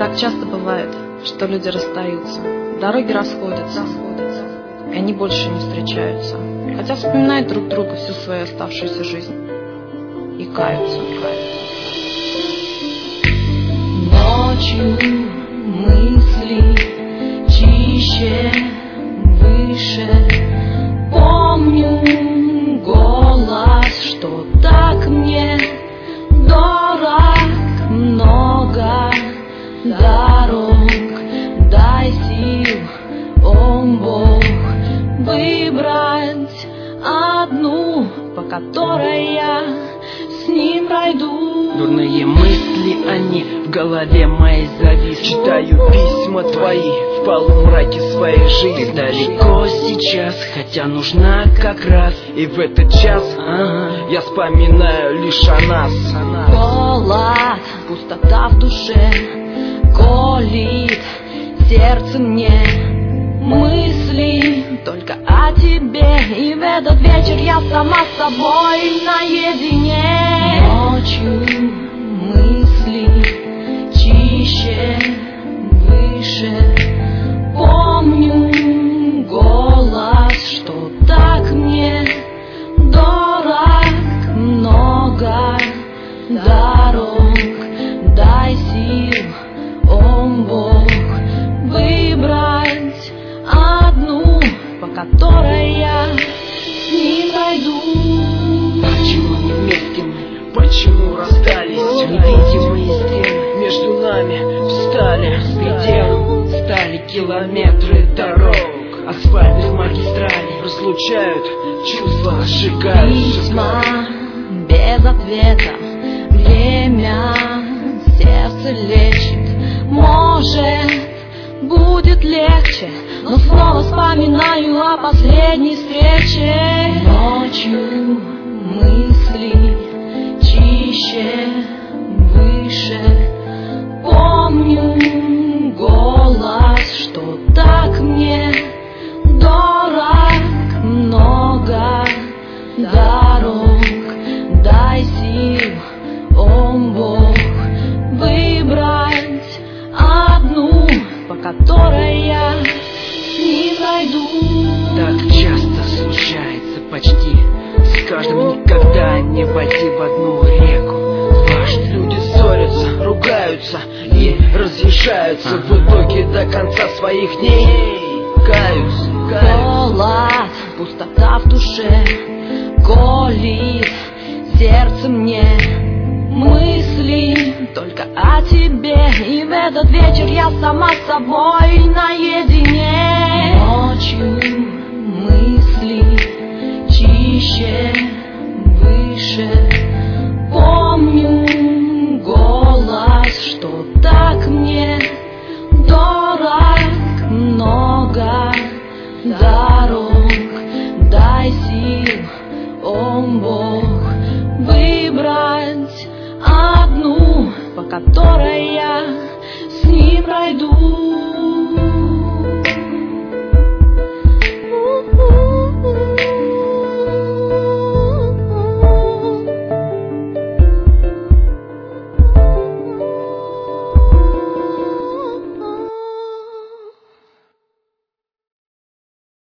Так часто бывает, что люди расстаются, дороги расходятся, и они больше не встречаются, хотя вспоминают друг друга всю свою оставшуюся жизнь и каются. Ночью мысли чище, выше. Помню голос, что так мне дорог, много дорог. Дай сил, о Бог, выбрать одну, по которой я с ним пройду. Дурные мысли, они в голове моей зависли. Читаю письма твои в полумраке своей жизни. Ты далеко сейчас, хотя нужна как раз. И в этот час я вспоминаю лишь о нас. Голод, пустота в душе, колит сердце мне. Мысли только о тебе, и в этот вечер я сама с собой наедине. Ночью мысли чище, выше. Помню голос, что так мне дорог, много дорог. Дай сил, о Бог, выбрать одну, по которой я с ним пройду. Почему не вместе мы? Почему расстались? Невидимые стены между нами встали. Пределом стали километры дорог. Асфальтных магистралей разлучают, чувства сжигают. Письма без ответа, время сердце лечит. Может, будет легче, но снова вспоминаю о последней встрече. Ночью мысли чище, выше. Помню голос, что так мне дорог, много дорог. Дай сил, о Бог, выбрать одну, по которой я с ним пройду. Так часто случается почти с каждым, никогда не войти в одну реку. Дважды люди ссорятся, ругаются и разъезжаются. В итоге до конца своих дней каются. Голод, пустота в душе, колит сердце мне. Мысли только о тебе, и в этот вечер я сама с собой наедине. Ночью мысли чище, выше. Помню голос, что так мне дорог, много дорог. Дай сил, о Бог, выбрать одну, по которой я с ним пройду.